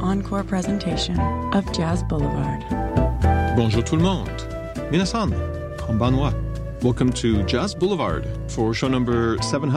encore presentation of Jazz Boulevard. Bonjour tout le monde. Minasan, konbanwa. Welcome to Jazz Boulevard for show number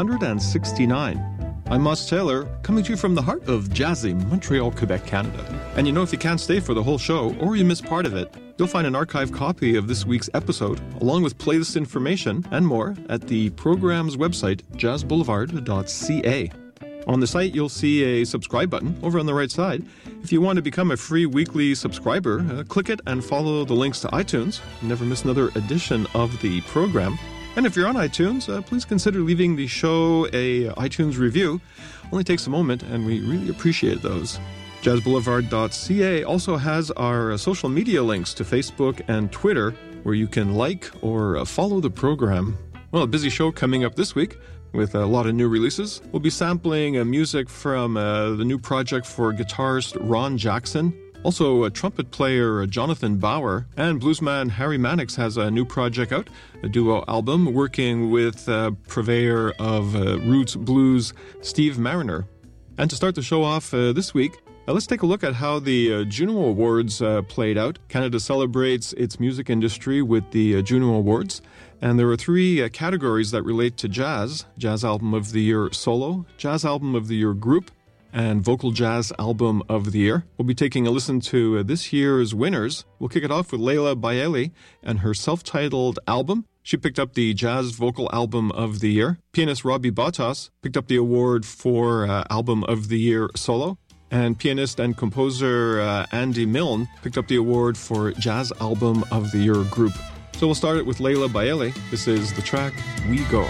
769. I'm Moss Taylor, coming to you from the heart of jazzy Montreal, Quebec, Canada. And you know, if you can't stay for the whole show, or you miss part of it, you'll find an archived copy of this week's episode, along with playlist information and more, at the program's website, jazzboulevard.ca. On the site, you'll see a subscribe button over on the right side. If you want to become a free weekly subscriber, click it and follow the links to iTunes. Never miss another edition of the program. And if you're on iTunes, please consider leaving the show a iTunes review. Only takes a moment, and we really appreciate those. jazzboulevard.ca also has our social media links to Facebook and Twitter, where you can like or follow the program. Well, a busy show coming up this week with a lot of new releases. We'll be sampling music from the new project for guitarist Ron Jackson. Also, trumpet player Jonathan Bauer and bluesman Harry Mannix has a new project out, a duo album, working with purveyor of roots blues Steve Mariner. And to start the show off this week, let's take a look at how the Juno Awards played out. Canada celebrates its music industry with the Juno Awards, and there are three categories that relate to jazz: Jazz Album of the Year Solo, Jazz Album of the Year Group, and Vocal Jazz Album of the Year. We'll be taking a listen to this year's winners. We'll kick it off with Leila Bailey and her self-titled album. She picked up the Jazz Vocal Album of the Year. Pianist Robbie Bottas picked up the award for Album of the Year Solo. And pianist and composer Andy Milne picked up the award for Jazz Album of the Year Group. So we'll start it with Leila Bailey. This is the track We Go.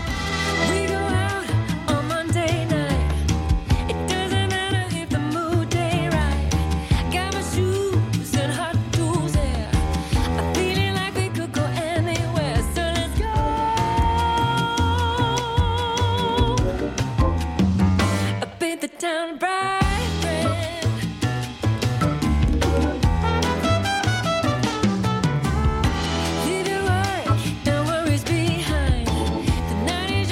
Leave your work and worries behind. The night is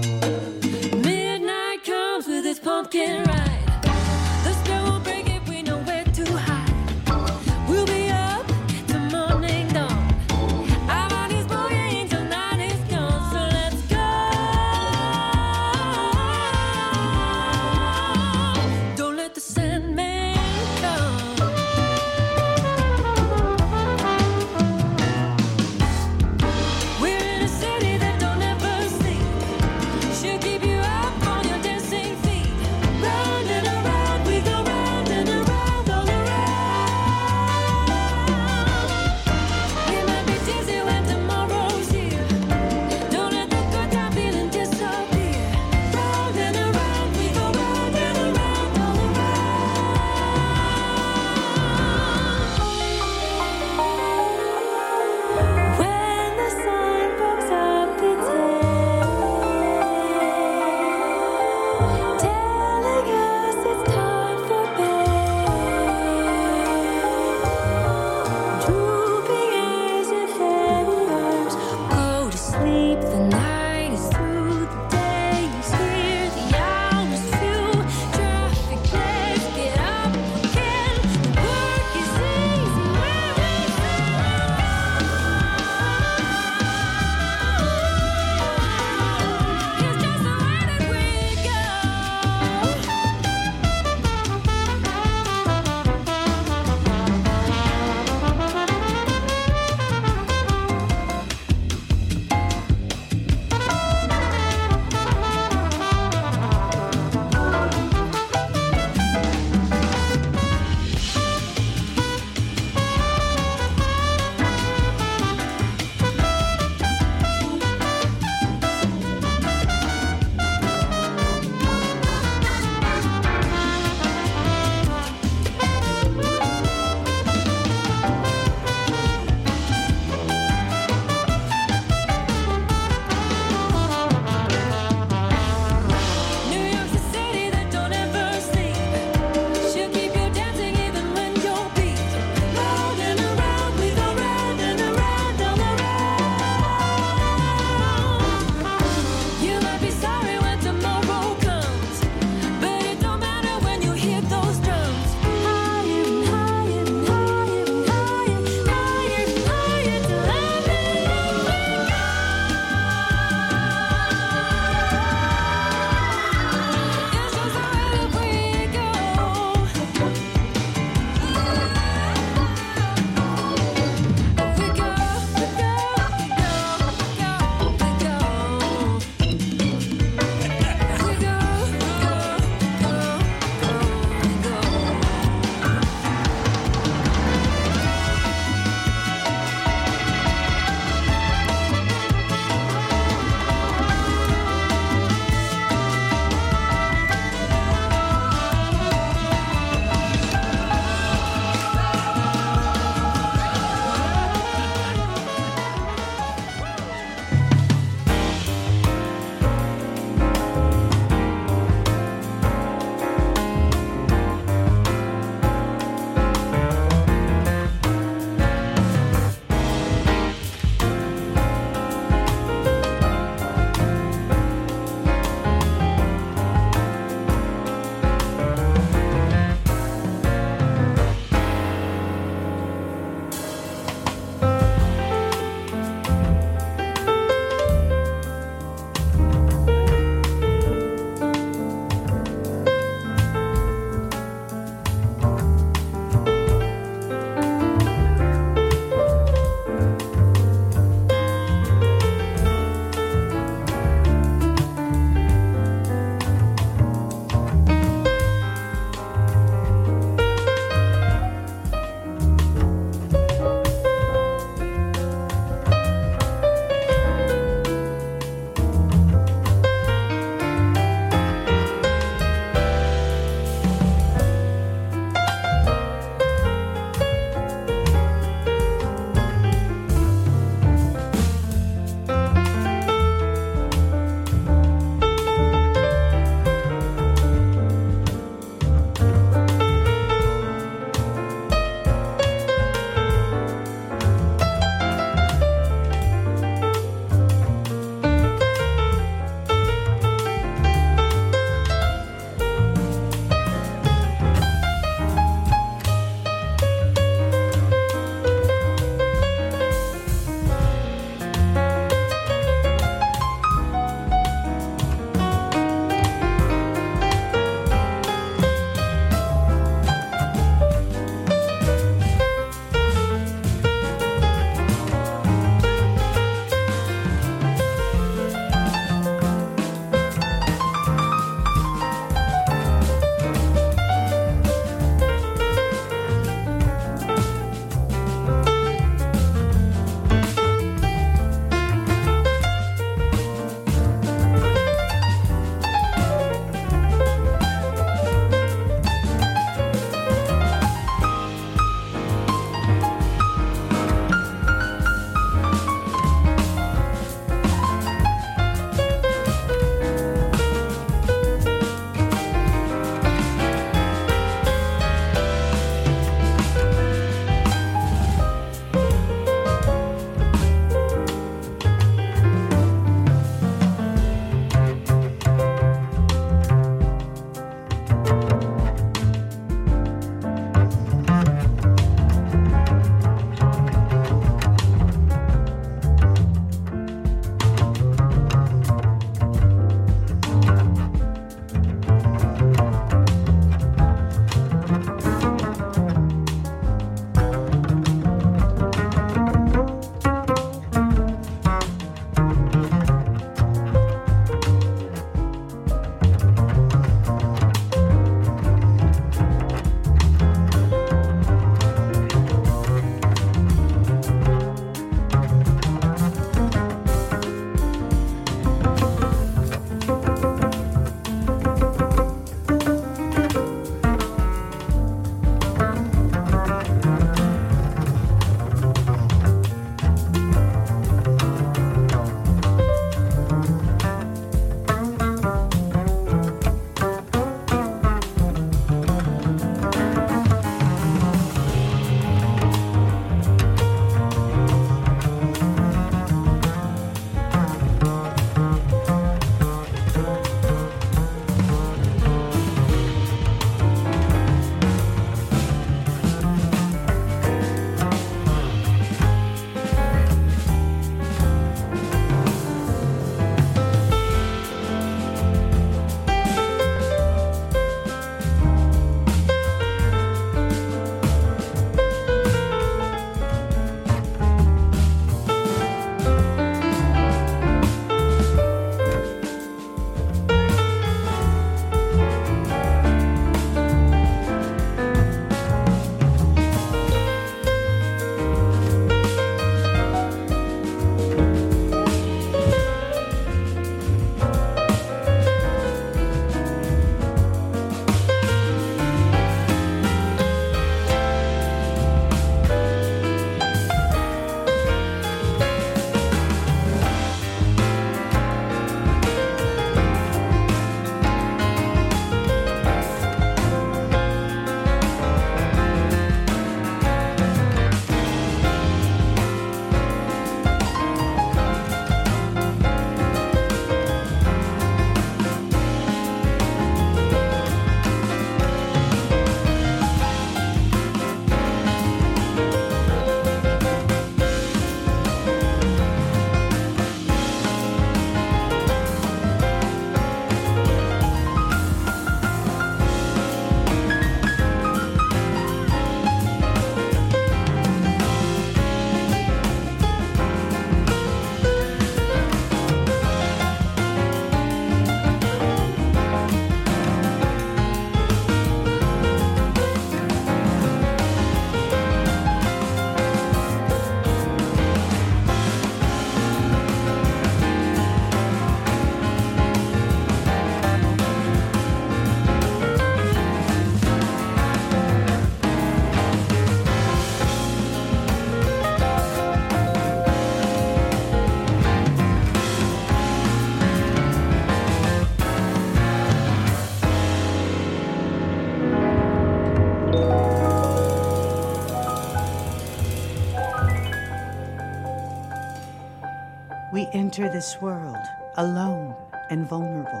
We enter this world alone and vulnerable.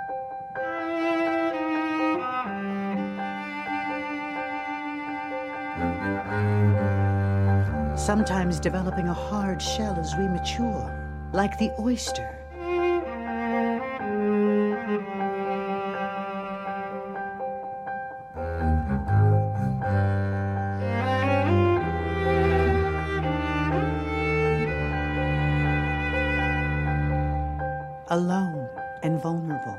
Sometimes developing a hard shell as we mature, like the oyster. Alone and vulnerable.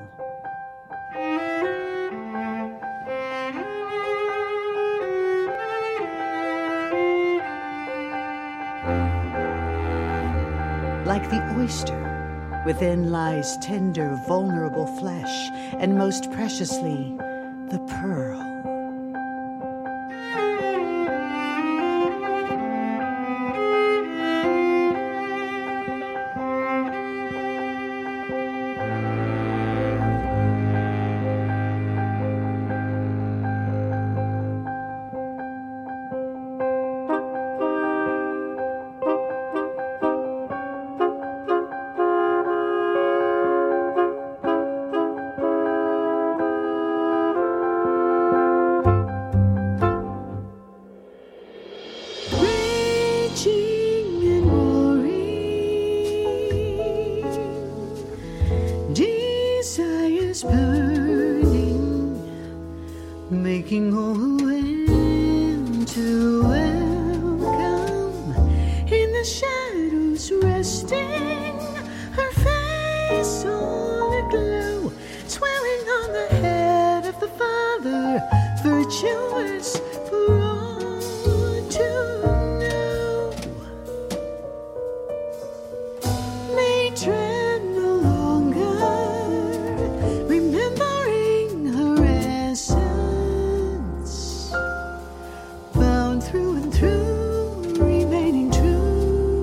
Like the oyster, within lies tender, vulnerable flesh, and most preciously, the pearl. Making all who enter welcome, in the shadows resting, her face all aglow, swearing on the head of the Father, virtuous for all to know. May tread no longer, remembering her essence, through and through, remaining true,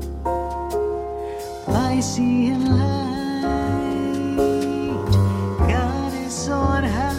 by sea and light, goddess on high.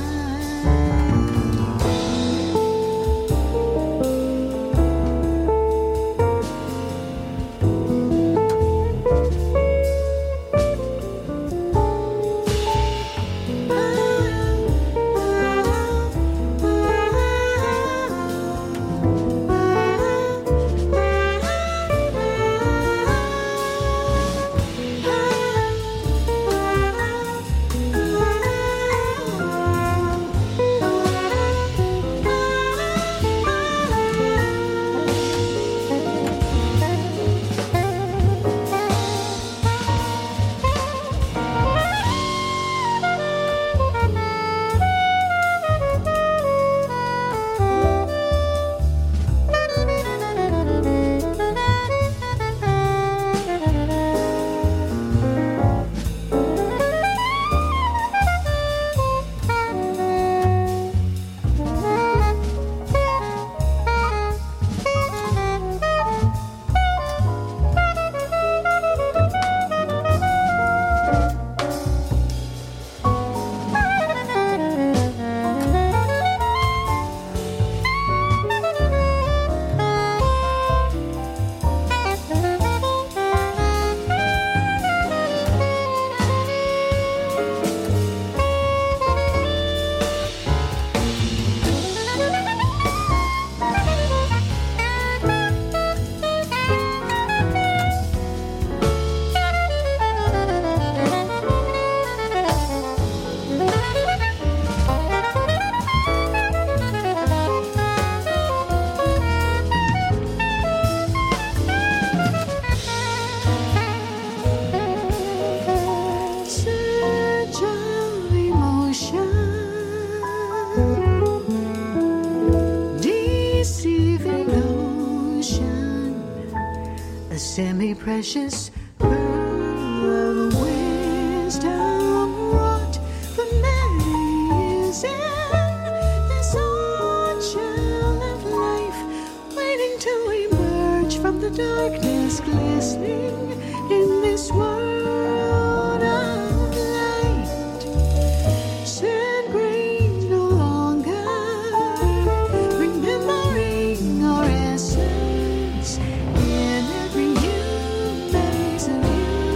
Semi-precious pearl of wisdom wrought for many years in this old shell of life, waiting to emerge from the darkness, glistening in this world of light. Sand grain no longer, remembering our essence. In every hue, memories of you.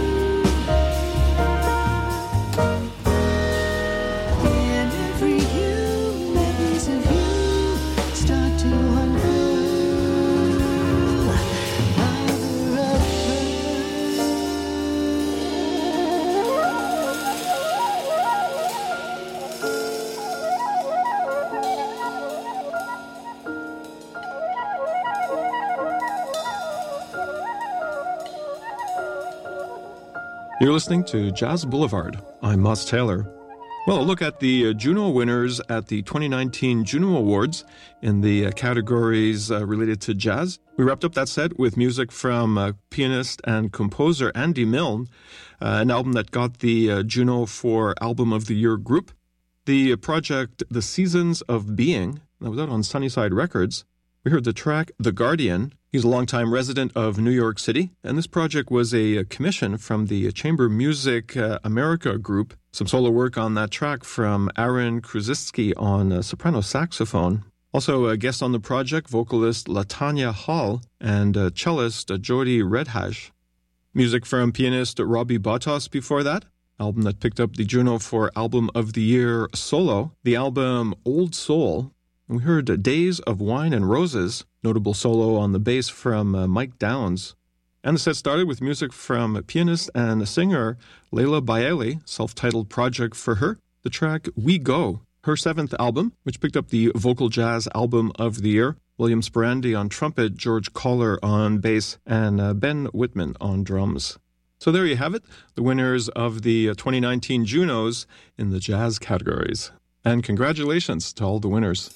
You're listening to Jazz Boulevard. I'm Moss Taylor. Well, a look at the Juno winners at the 2019 Juno Awards in the categories related to jazz. We wrapped up that set with music from pianist and composer Andy Milne, an album that got the Juno for Album of the Year group. The project The Seasons of Being, that was out on Sunnyside Records. We heard the track The Guardian. He's a longtime resident of New York City, and this project was a commission from the Chamber Music America group. Some solo work on that track from Aaron Krusitsky on soprano saxophone. Also a guest on the project, vocalist LaTanya Hall and cellist Jody Redhash. Music from pianist Robbie Bottas before that. Album that picked up the Juno for Album of the Year solo. The album Old Soul. And we heard Days of Wine and Roses, notable solo on the bass from Mike Downs. And the set started with music from pianist and singer Leila Bailey, self-titled project for her, the track We Go, her 7th album, which picked up the Vocal Jazz Album of the Year. William Sperandi on trumpet, George Kohler on bass, and Ben Whitman on drums. So there you have it, the winners of the 2019 Junos in the jazz categories. And congratulations to all the winners.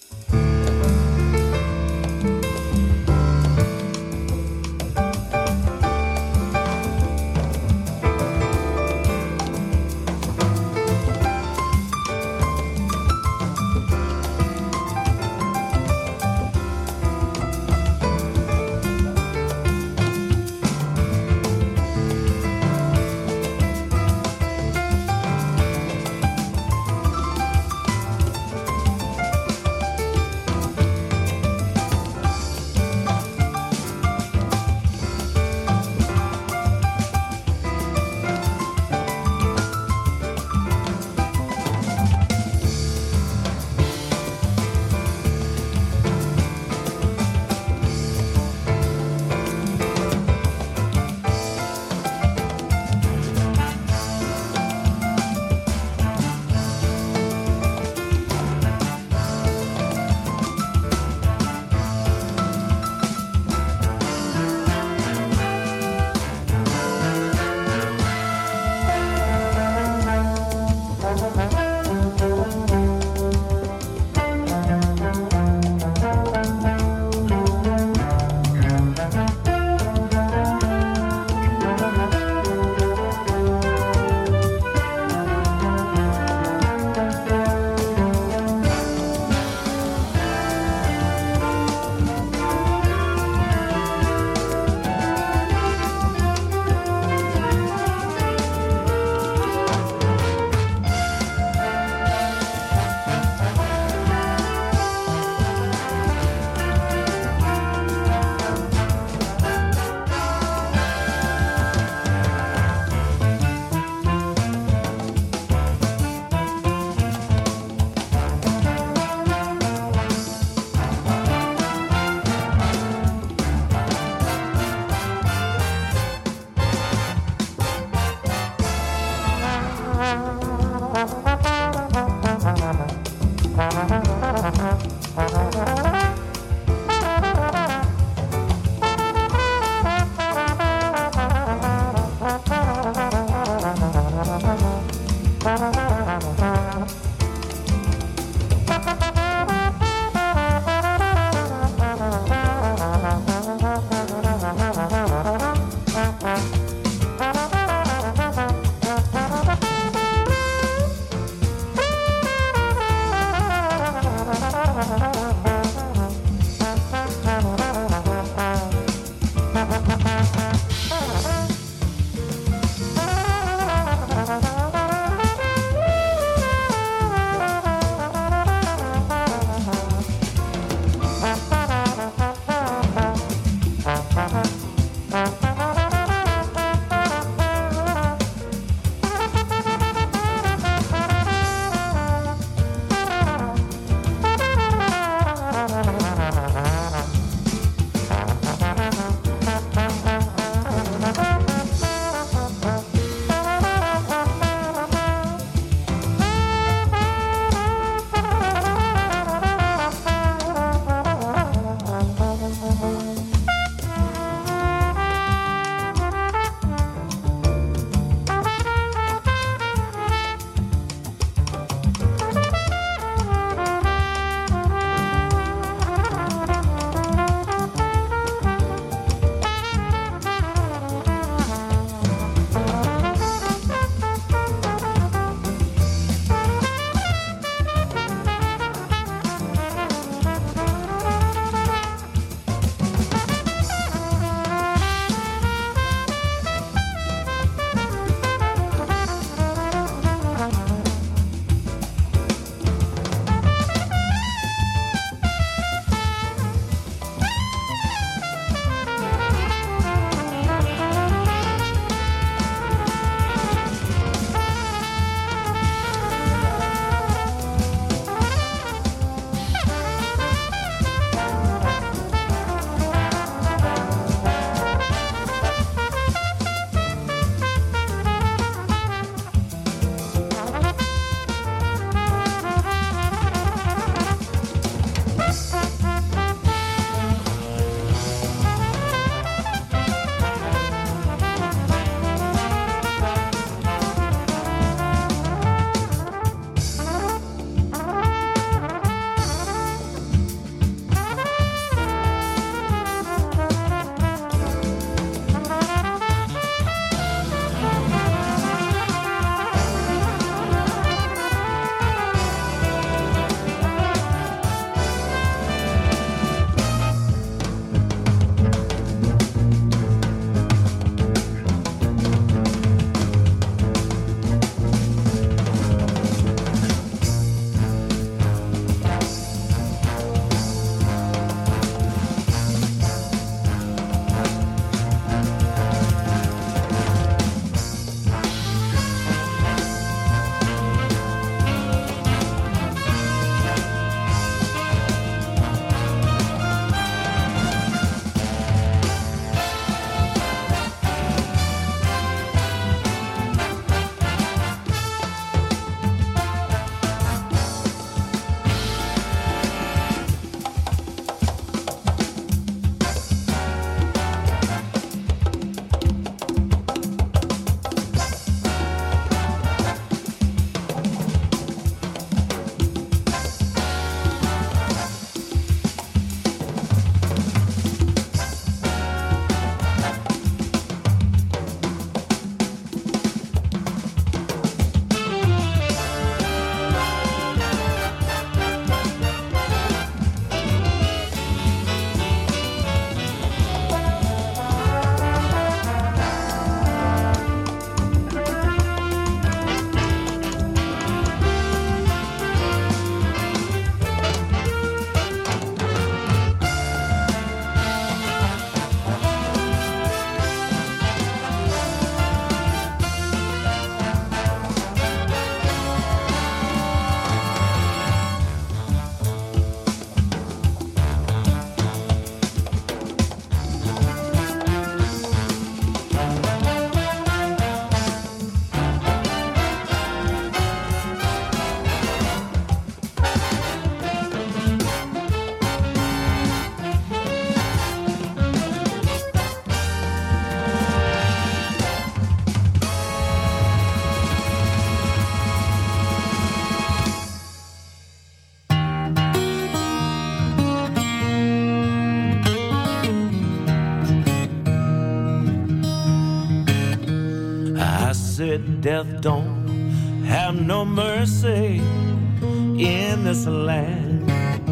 said death don't have no mercy in this land.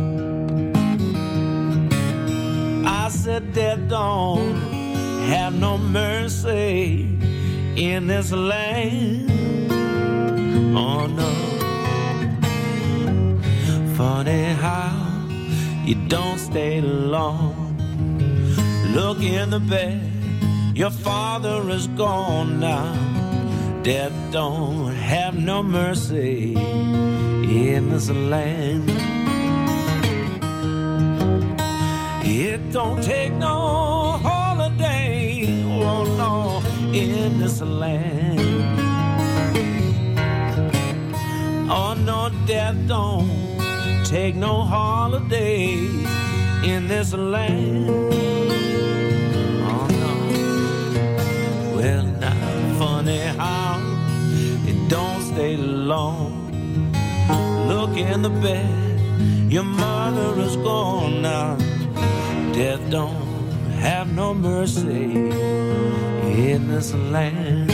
I said death don't have no mercy in this land. Oh no. Funny how you don't stay long. Look in the bed, your father is gone now. Death don't have no mercy in this land. It don't take no holiday, oh no, in this land. Oh no, death don't take no holiday in this land. Oh no. Well now, funny how it don't stay long. Look in the bed, your mother is gone now. Death don't have no mercy in this land.